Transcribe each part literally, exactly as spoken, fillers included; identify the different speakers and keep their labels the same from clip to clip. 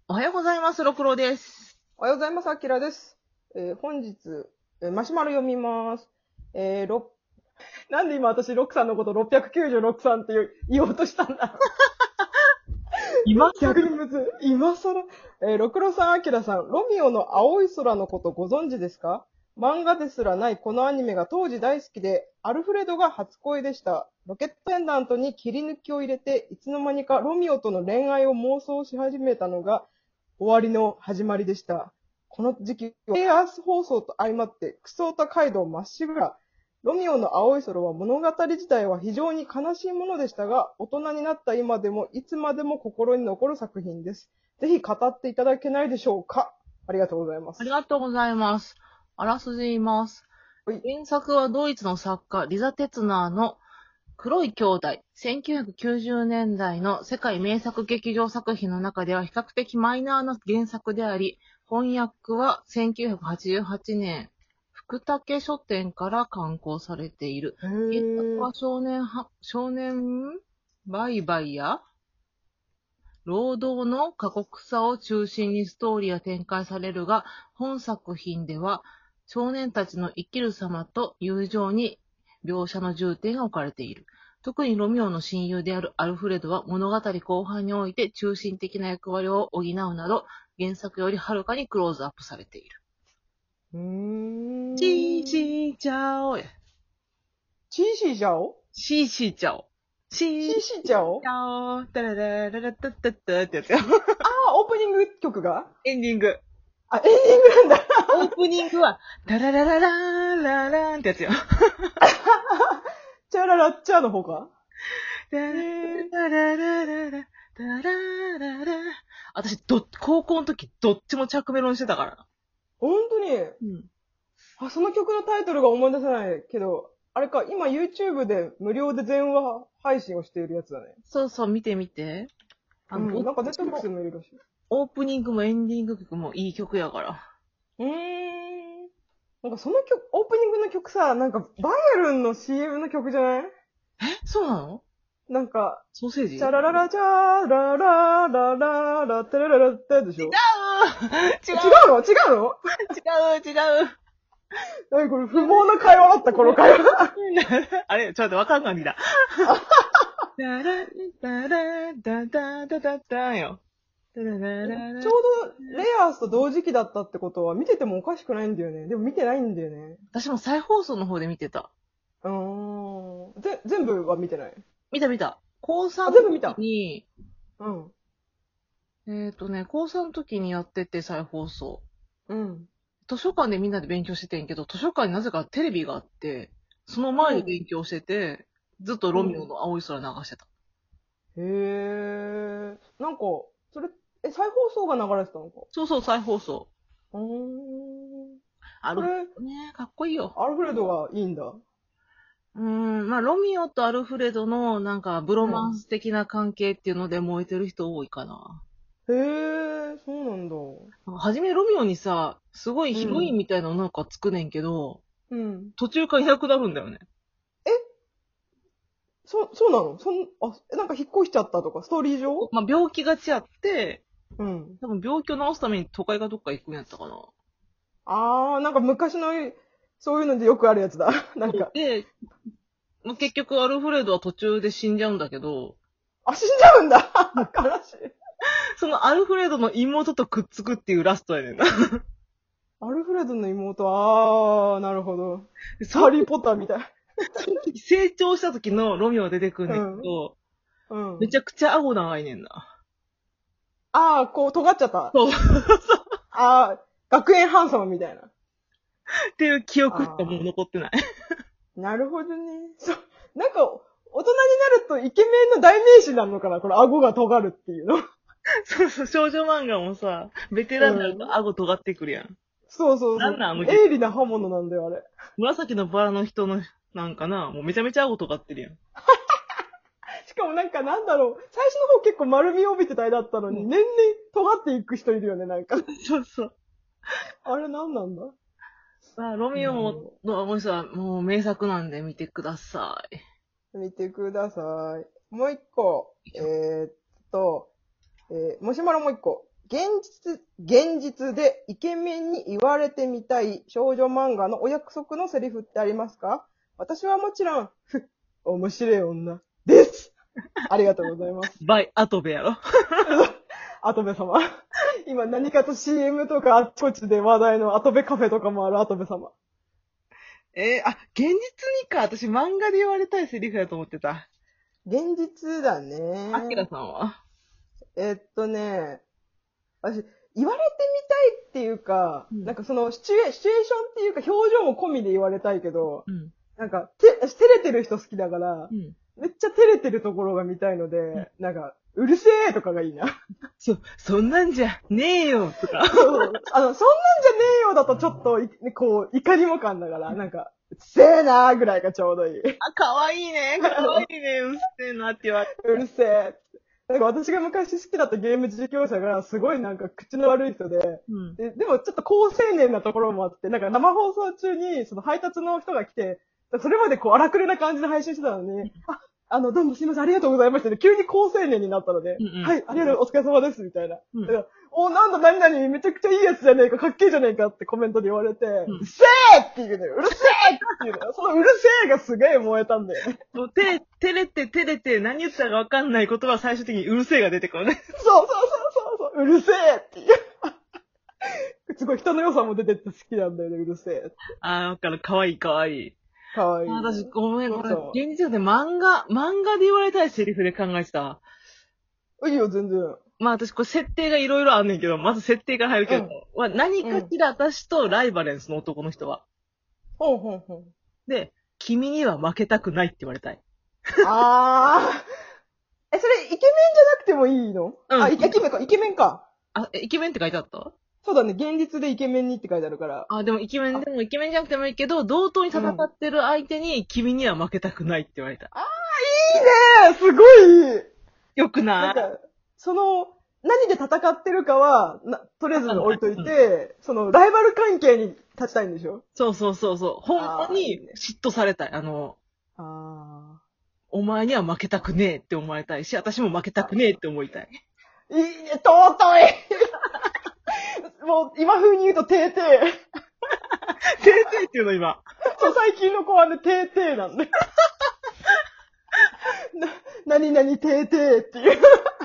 Speaker 1: おはようございます。ろくろです。
Speaker 2: おはようございます。あきらです。えー本日、えーマシュマロ読みます。えー、ろなんで今私、ロックさんのことろっぴゃくきゅうじゅうろくさんって言う言おうとしたんだ。
Speaker 1: 今
Speaker 2: 逆にむずい。今更。えー、ろくろさん、あきらさん、ロミオの青い空のことご存知ですか？漫画ですらないこのアニメが当時大好きで、アルフレドが初恋でした。ロケットペンダントに切り抜きを入れて、いつの間にかロミオとの恋愛を妄想し始めたのが終わりの始まりでした。この時期は、エアース放送と相まって、クソオタ街道まっしぐら。ロミオの青い空は物語自体は非常に悲しいものでしたが、大人になった今でもいつまでも心に残る作品です。ぜひ語っていただけないでしょうか。ありがとうございます。
Speaker 1: ありがとうございます。あらすじ言います。
Speaker 2: はい。
Speaker 1: 原作はドイツの作家、リザ・テツナーの黒い兄弟。せんきゅうひゃくきゅうじゅうねんだいの世界名作劇場作品の中では比較的マイナーな原作であり、翻訳はせんきゅうひゃくはちじゅうはちねん、福武書店から刊行されている。
Speaker 2: へ
Speaker 1: 原作
Speaker 2: ー。
Speaker 1: は少年は、少年売買や労働の過酷さを中心にストーリーが展開されるが、本作品では少年たちの生きる様と友情に描写の重点が置かれている。特にロミオの親友であるアルフレドは物語後半において中心的な役割を補うなど、原作よりはるかにクローズアップされている。
Speaker 2: うーん。
Speaker 1: シーシーチャオや。
Speaker 2: チーシーちゃお
Speaker 1: シーシーチャオ。シーシー
Speaker 2: シーシーちゃお
Speaker 1: チャオ。タララララタッタッタってやつよ。
Speaker 2: あー、オープニング曲が
Speaker 1: エンディング。
Speaker 2: あ、エンディングなんだ。
Speaker 1: オープニングは、タララララーラーラーンってやつよ。
Speaker 2: チャララッチャーの方か
Speaker 1: タララララララ、タラララ。私、ど、高校の時、どっちも着メロにしてたからな。
Speaker 2: 本当に。
Speaker 1: うん。
Speaker 2: あ、その曲のタイトルが思い出せないけど、あれか、今 YouTube で無料で電話配信をしているやつだね。
Speaker 1: そうそう、見てみて。あの、
Speaker 2: うん、なんか
Speaker 1: どっち
Speaker 2: Netflix で
Speaker 1: も
Speaker 2: もいるらしい。
Speaker 1: オープニングもエンディング曲もいい曲やから。
Speaker 2: うーん。なんかその曲、オープニングの曲さ、なんかバイエルンの シーエム の曲じゃない？
Speaker 1: え、そうなの？
Speaker 2: なんか、
Speaker 1: ソーセージ？
Speaker 2: チャラララチャーラララララテラララってやつでしょ？違う
Speaker 1: 違う
Speaker 2: の違うの
Speaker 1: 違う違う
Speaker 2: 何これ不毛な会話だった、この会話。
Speaker 1: あれちょっと待って、わかんないんだ。ダラダラダダダダダよ。ダラダララ
Speaker 2: ちょうどレアースと同時期だったってことは見ててもおかしくないんだよね。でも見てないんだよね。
Speaker 1: 私も再放送の方で見てた。
Speaker 2: うーん。ぜ、全部は見てない。
Speaker 1: 見た見た。高さんの
Speaker 2: あ全部見た
Speaker 1: 時に、
Speaker 2: うん。
Speaker 1: えっとね、高さんの時にやってて再放送。
Speaker 2: うん。
Speaker 1: 図書館でみんなで勉強しててんけど、図書館になぜかテレビがあって、その前で勉強してて、ずっとロミオの青い空流してた。
Speaker 2: へえ。なんか、それ、え、再放送が流れてたのか？
Speaker 1: そうそう、再放送。
Speaker 2: うーん。
Speaker 1: アルフ
Speaker 2: これ、
Speaker 1: レドね、かっこいいよ。
Speaker 2: アルフレドがいいんだ。
Speaker 1: うーん、まあ、ロミオとアルフレドのなんかブロマンス的な関係っていうので燃えてる人多いかな。
Speaker 2: へえ、そうなんだ。
Speaker 1: なんか初めロミオにさ、すごいヒロイン
Speaker 2: うん。
Speaker 1: みたいなのなんかつくねんけど、
Speaker 2: うん。
Speaker 1: 途中からいなくなるんだよね。
Speaker 2: そ、そうなのそん、あ、えなんか引っ越しちゃったとか、ストーリー上
Speaker 1: まあ、病気がちあって、
Speaker 2: うん。
Speaker 1: 多分病気を治すために都会がどっか行くんやったかな。
Speaker 2: あー、なんか昔の、そういうのでよくあるやつだ。なんか、
Speaker 1: で、まあ、結局アルフレドは途中で死んじゃうんだけど、
Speaker 2: あ、死んじゃうんだ悲しい。
Speaker 1: そのアルフレドの妹とくっつくっていうラストやねんな。
Speaker 2: アルフレドの妹、あー、なるほど。
Speaker 1: そ
Speaker 2: ハリーポッターみたい。
Speaker 1: その時成長した時のロミオが出てくるんだけど、
Speaker 2: うん。
Speaker 1: めちゃくちゃ顎長いねんな。
Speaker 2: あー、こう、尖っちゃった。
Speaker 1: そう。
Speaker 2: あー、学園ハンサムみたいな。
Speaker 1: っていう記憶しかもう残ってない。
Speaker 2: なるほどね。そう。なんか、大人になるとイケメンの代名詞なのかなこの顎が尖るっていうの。
Speaker 1: そうそう、少女漫画もさ、ベテランになると顎尖ってくるやん。
Speaker 2: そうそうそう。
Speaker 1: なんなんあの
Speaker 2: 鋭利な刃物なんだよ、あれ。
Speaker 1: 紫のバラの人の、なんかな、もうめちゃめちゃ顎尖ってるやん。
Speaker 2: しかもなんかなんだろう、最初の方結構丸みを帯びてた絵だったのに、
Speaker 1: うん
Speaker 2: 年々尖っていく人いるよね、なんか。
Speaker 1: そうそう。
Speaker 2: あれなんなんだ
Speaker 1: まあ、ロミオの青い空、もう名作なんで見てください。
Speaker 2: 見てください。もう一個、えー、っと、えー、もしまろもう一個。 現実、現実でイケメンに言われてみたい少女漫画のお約束のセリフってありますか？私はもちろん、ふっ、面白い女です。ありがとうございます。
Speaker 1: バイ、アトベやろ。
Speaker 2: アトベ様。今何かと シーエム とかあっちこっちで話題のアトベカフェとかもあるアトベ様。
Speaker 1: えー、あ、現実にか。私漫画で言われたいセリフだと思ってた。
Speaker 2: 現実だね。
Speaker 1: アキラさんは？
Speaker 2: えっとね、私、言われてみたいっていうか、
Speaker 1: うん
Speaker 2: なんかそのシチュエ、シチュエーションっていうか表情も込みで言われたいけど、
Speaker 1: うん。
Speaker 2: なんか、て、照れてる人好きだから、
Speaker 1: うん。
Speaker 2: めっちゃ照れてるところが見たいので、なんか、うるせえとかがいいな。
Speaker 1: そ、そんなんじゃねえよとか。
Speaker 2: そうあの、そんなんじゃねえよだとちょっとい、こう、怒りも感だから、なんか、うっせえなーぐらいがちょうどいい。
Speaker 1: あ、かわいいね。かわいいね。うっせえなって言われて。
Speaker 2: うるせえ。なんか私が昔好きだったゲーム実況者がすごいなんか口の悪い人で、
Speaker 1: うん。
Speaker 2: ででもちょっと高青年なところもあって、なんか生放送中にその配達の人が来て、それまでこう荒くれな感じで配信してたのに、あ、あの、どうもすいません、ありがとうございましたね。急に高青年になったので、
Speaker 1: うんうん
Speaker 2: はい、ありがとう、お疲れ様です、みたいな。
Speaker 1: うん
Speaker 2: だからお、なんだ、何々、めちゃくちゃいいやつじゃねえか、かっけえじゃねえかってコメントで言われて、うっせえっていうね、うるせえっていうね、そのうるせえがすげえ燃えたんだよね。
Speaker 1: もう、て、照れて照れて何言ったかわかんない言葉は最終的にうるせえが出てくるね。
Speaker 2: そうそうそうそうそう、うるせえっていう。すごい人の良さも出てって好きなんだよね、うるせえって。
Speaker 1: あー、わかる。かわいいかわいい。
Speaker 2: かわいい。
Speaker 1: あ私、ごめん、これ、
Speaker 2: そう
Speaker 1: 現実で漫画、漫画で言われたいセリフで考えてた。
Speaker 2: いいよ、全然。
Speaker 1: まあ私、これ設定がいろいろあんねんけど、まず設定から入るけど、まあ何かしら私とライバルですの男の人は。
Speaker 2: ほんほんほん。
Speaker 1: で、君には負けたくないって言われたい。
Speaker 2: あー。え、それ、イケメンじゃなくてもいいの？
Speaker 1: うん
Speaker 2: あ、イケメンか、イケメンか。
Speaker 1: あ、えイケメンって書いてあった？
Speaker 2: そうだね、現実でイケメンにって書いてあるから。
Speaker 1: あ、でもイケメンでもイケメンじゃなくてもいいけど、同等に戦ってる相手に君には負けたくないって言われた。
Speaker 2: いいねーすごいいい
Speaker 1: よくない？
Speaker 2: なんか、その、何で戦ってるかは、な、とりあえず置いといて、その、ライバル関係に立ちたいんでしょ？
Speaker 1: そうそうそうそう。ほんまに嫉妬されたい。あの、
Speaker 2: あ
Speaker 1: お前には負けたくねえって思われたいし、私も負けたくねえって思いたい。
Speaker 2: ー。いいね、尊いもう、今風に言うと、てーてー。
Speaker 1: てーてーっていうの今。
Speaker 2: そう、最近の子はね、てーてーなんで。な、何々てーてーっていう。てーてー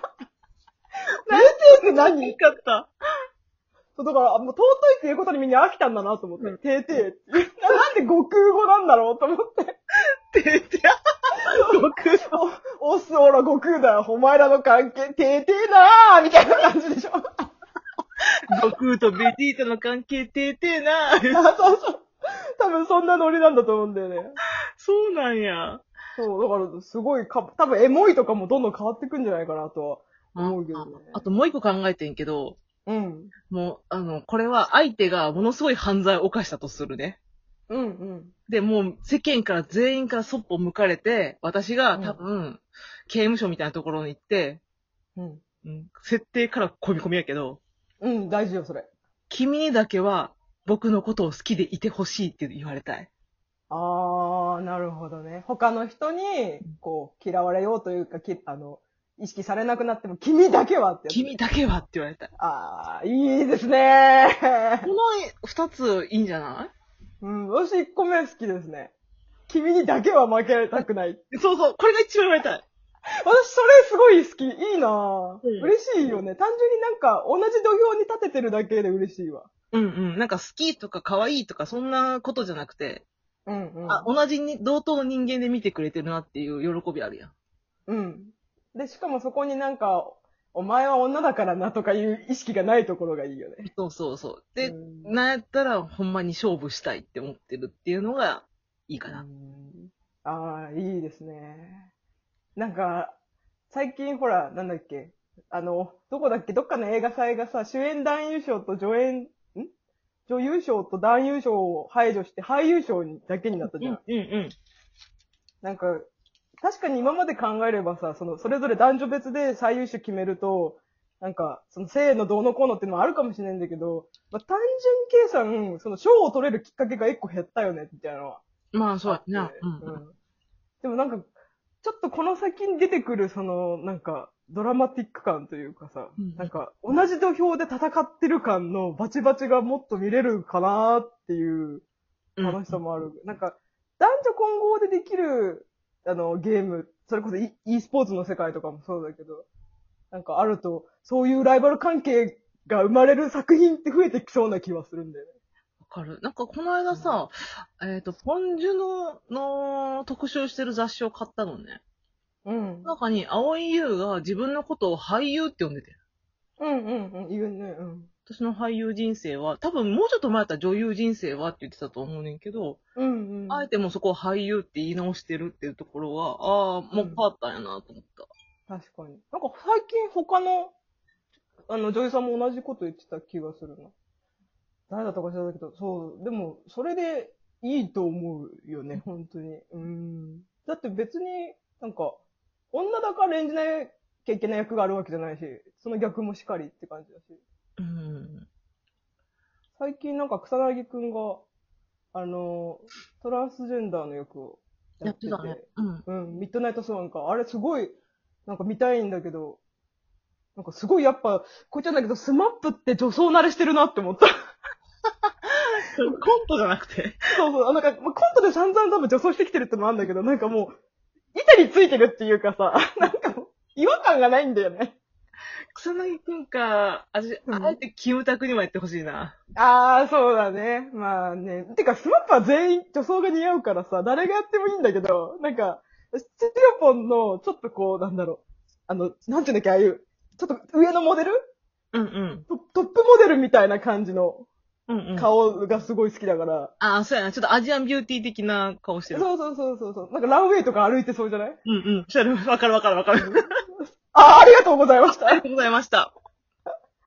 Speaker 2: って何
Speaker 1: よかった。
Speaker 2: そう、だから、もう尊いっていうことにみんな飽きたんだなと思って。
Speaker 1: うん
Speaker 2: てーてーっていう。ななんで悟空語なんだろうと思って。
Speaker 1: てーてー。僕、
Speaker 2: お、オスオラ悟空だよ。お前らの関係、てーてーなーみたいな感じでしょ。
Speaker 1: 悟空とベジータの関係てーてーな。
Speaker 2: あ、そうそう。多分そんなノリなんだと思うんだよね。
Speaker 1: そうなんや。
Speaker 2: そう、だからすごいか、多分エモいとかもどんどん変わってくんじゃないかなとは思うけどね。
Speaker 1: あともう一個考えてんけど、
Speaker 2: うん。
Speaker 1: もう、あの、これは相手がものすごい犯罪を犯したとするね。
Speaker 2: うんうん。
Speaker 1: で、もう世間から全員からそっぽ向かれて、私が多分、刑務所みたいなところに行って、
Speaker 2: うん。
Speaker 1: うん、設定から込み込みやけど、
Speaker 2: うん、大事よ、それ。
Speaker 1: 君にだけは僕のことを好きでいてほしいって言われたい。
Speaker 2: あー、なるほどね。他の人に、こう、嫌われようというか、きあの、意識されなくなっても、君だけはってやつ。
Speaker 1: 君だけはって言われたい。
Speaker 2: あー、いいですね
Speaker 1: この二ついいんじゃな
Speaker 2: うん、私一個目好きですね。君にだけは負けられたくない。
Speaker 1: い？そうそう、これが一番言われたい。
Speaker 2: 私それすごい好き。いいなぁ、
Speaker 1: うん
Speaker 2: 嬉しいよね。単純になんか同じ土俵に立ててるだけで嬉しいわ。
Speaker 1: うんうん。なんか好きとか可愛いとかそんなことじゃなくて、
Speaker 2: うんうん。
Speaker 1: あ、同じに、同等の人間で見てくれてるなっていう喜びあるやん。
Speaker 2: うん。で、しかもそこになんか、お前は女だからなとかいう意識がないところがいいよね。
Speaker 1: そうそうそう。で、
Speaker 2: うん
Speaker 1: なんやったらほんまに勝負したいって思ってるっていうのがいいかな。
Speaker 2: うんああ、いいですね。なんか、最近ほら、なんだっけ、あの、どこだっけ、どっかの映画祭がさ、主演男優賞と助演、ん女優賞と男優賞を排除して俳優賞だけになったじゃん。
Speaker 1: うんうん。
Speaker 2: なんか、確かに今まで考えればさ、その、それぞれ男女別で最優秀決めると、なんか、その性のどうのこうのっていうのもあるかもしれないんだけど、まあ、単純計算、その賞を取れるきっかけが一個減ったよね、みたいなのは。
Speaker 1: まあそうやな。
Speaker 2: うん。でもなんか、ちょっとこの先に出てくる、その、なんか、 ドラマティック感というかさ、
Speaker 1: うん
Speaker 2: なんか、同じ土俵で戦ってる感のバチバチがもっと見れるかなっていう楽しさもある。うん、なんか、男女混合でできる、あの、ゲーム、それこそ e, e スポーツの世界とかもそうだけど、なんかあると、そういうライバル関係が生まれる作品って増えてきそうな気はするんだよね。
Speaker 1: わかる。なんかこの間さ、うん、えっ、ー、と、ポンジュの、の特集してる雑誌を買ったのね。
Speaker 2: うん。
Speaker 1: 中に、青井優が自分のことを俳優って呼んでて。
Speaker 2: うんうんうん、言うね、うん。
Speaker 1: 私の俳優人生は、多分もうちょっと前だったら女優人生はって言ってたと思うねんけど、
Speaker 2: うんうん。
Speaker 1: あえてもうそこを俳優って言い直してるっていうところは、ああ、もう変わったんやなと思った。
Speaker 2: 確かに。なんか最近他の、あの、女優さんも同じこと言ってた気がするな。誰だったか知らないけど、そう、でも、それでいいと思うよね、本当に。うん。だって別に、なんか、女だから演じなきゃいけない役があるわけじゃないし、その逆もしかりって感じだし。
Speaker 1: うん。
Speaker 2: 最近なんか草薙くんが、あの、トランスジェンダーの役をやってて。
Speaker 1: やってたね。うん。
Speaker 2: うん、ミッドナイトスワンか。あれすごい、なんか見たいんだけど、なんかすごいやっぱ、こいつなんだけど、スマップって女装慣れしてるなって思った。
Speaker 1: コントじゃなくて。
Speaker 2: そうそう、なんか、コントで散々多分女装してきてるってのもあるんだけど、なんかもう、板についてるっていうかさ、なんかもう、違和感がないんだよね。
Speaker 1: 草薙くんか、あじ、あえてキムタクにもやってほしいな。
Speaker 2: ああ、そうだね。まあね。てか、スマップは全員女装が似合うからさ、誰がやってもいいんだけど、なんか、スティオポンの、ちょっとこう、なんだろう。あの、なんていうんだっけ、ああいう、ちょっと上のモデル
Speaker 1: うんうん。
Speaker 2: トトップモデルみたいな感じの
Speaker 1: うんうん。
Speaker 2: 顔がすごい好きだから。
Speaker 1: ああ、そうやな。ちょっとアジアンビューティー的な顔してる。
Speaker 2: そうそうそうそうそう。なんかランウェイとか歩いてそうじゃない？
Speaker 1: うんうん。わかるわかるわかる。
Speaker 2: ああ、ありがとうございました。
Speaker 1: ありがとうございました。